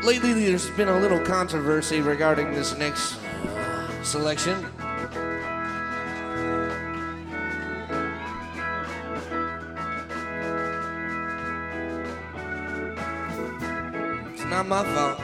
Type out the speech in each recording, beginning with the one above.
Lately, there's been a little controversy regarding this next selection. It's not my fault.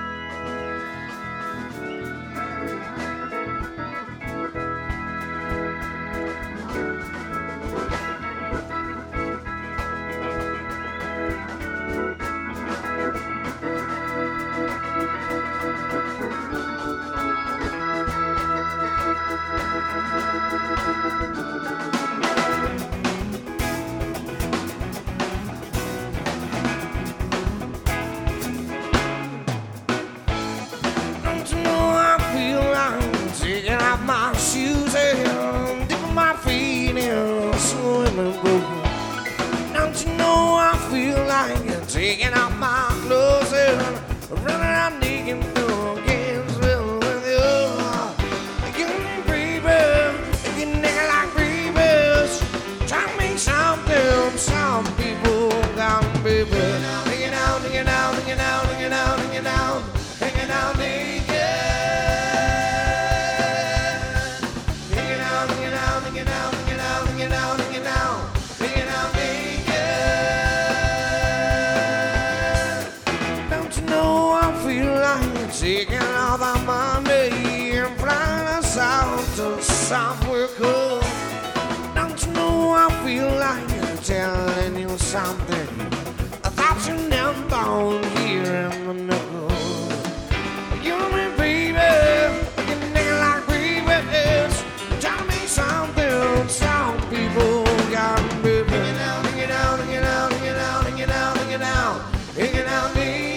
My shoes and dipping my feet in a swimming pool. Don't you know I feel like taking off my clothes and running out naked through Gainesville with you. You baby, you nigga like babies. Try to make something some people got, baby. Hanging out, hanging out, hanging out, hanging out, hanging out, hanging out naked. Taking all the money and flying us out to somewhere cool. Don't you know I feel like telling you something I thought you never born here in the knuckle. You and me, baby, you nigga like babies. Tell me something some people got, baby. Hanging out, hanging out, hanging out, hanging out, hanging out, hanging out, hanging out, naked.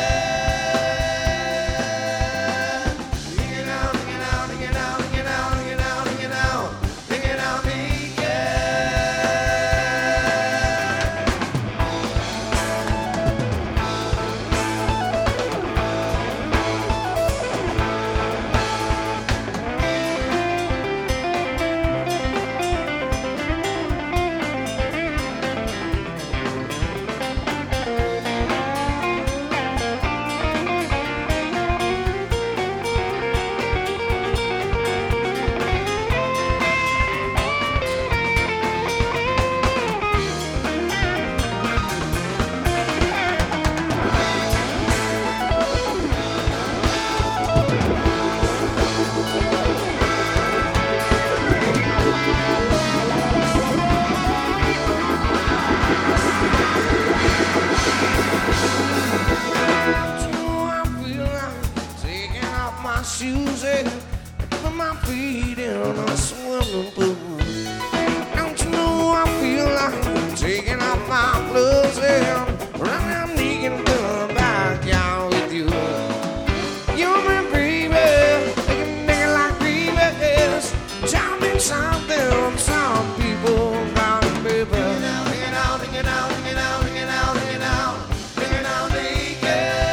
Shoes and put my feet in a swimming pool. Don't you know I feel like taking off my clothes and running naked to the backyard with you. You're my baby, like a nigga like babies. Tell me something some people got, baby. Hanging out, hanging out, hanging out, hanging out, hanging out, hanging out naked.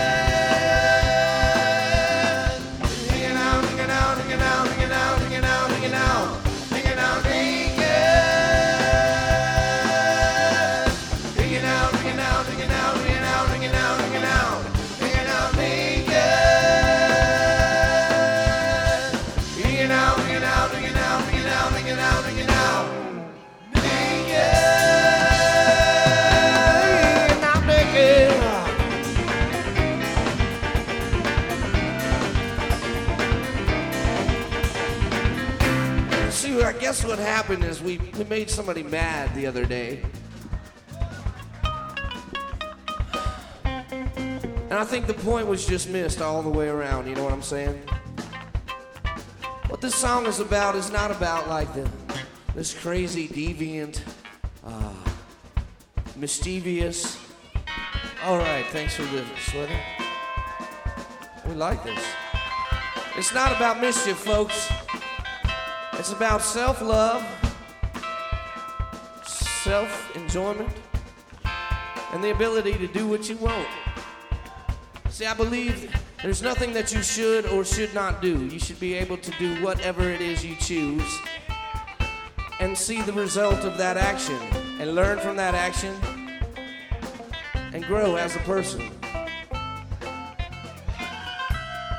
I guess what happened is we made somebody mad the other day. And I think the point was just missed all the way around, you know what I'm saying? What this song is about is not about like this crazy, deviant, mischievous. All right, thanks for the sweater. We like this. It's not about mischief, folks. It's about self-love, self-enjoyment, and the ability to do what you want. See, I believe there's nothing that you should or should not do. You should be able to do whatever it is you choose and see the result of that action and learn from that action and grow as a person.